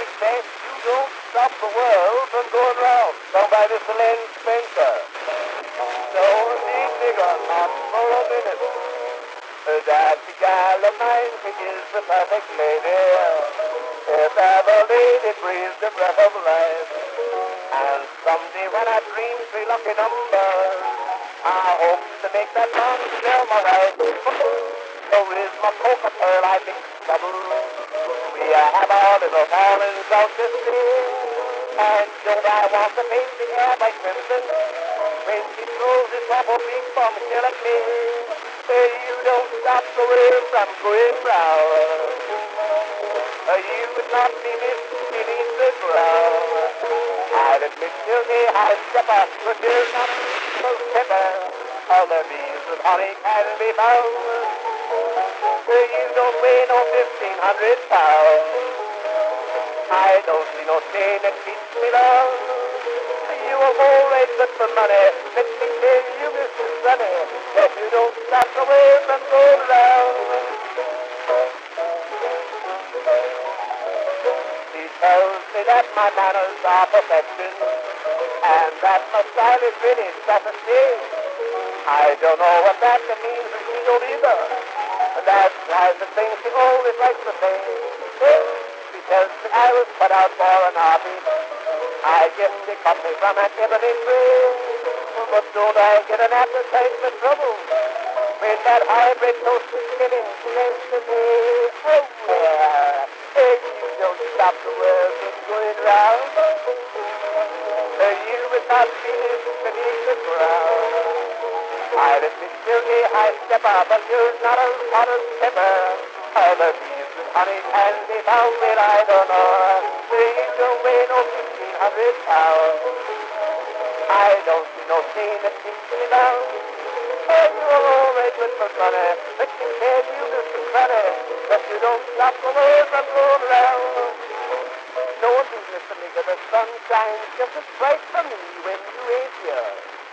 traffic best, you don't stop the world from going round. Sung by Mr. Len Spencer. So, big nigger, not for a minute. That gal of mine, she is the perfect lady. If ever lady breathes the breath of life. And someday when I dream three lucky numbers, I hope to make that man still my wife. So is my coca pearl, I think trouble. We have our little fallings out to sea. And don't I want to paint the air by crimson when she throws this apple big bomb still at me. Say you don't stop the way from going brown. You would not be missed beneath the ground. I'd admit to the high stepper, but you're not so pepper. All the bees with honey can be found. You don't weigh no 1,500 pounds. I don't see no chain that keeps me down. You are always good for money. Let me tell you, Mr. Sonny, that you don't stop the way from going round. She tells me that my manners are perfection, and that my style is really strategy. I don't know what that means, and she don't either. That's why the thing she always likes to say. She tells me I was put out for an hobby. I guess she cut me from an ebony tree. But don't I get an appetite for trouble when that hybrid toast is spinning next to me? Oh, yeah. Hey, you don't stop the world from going round. You would not be beneath the ground. I'd admit to me I step up, but you're not as hot as pepper. All the bees with honey can be found, but I don't know. You don't weigh no 1,500 pounds. I don't see no chain that keeps me down. Oh, you're always good for money. Let me tell you, Mr. Sonny, that you don't stop the way from going round. No one can listen to me, 'cause the sun shines just as bright for me when you ain't here.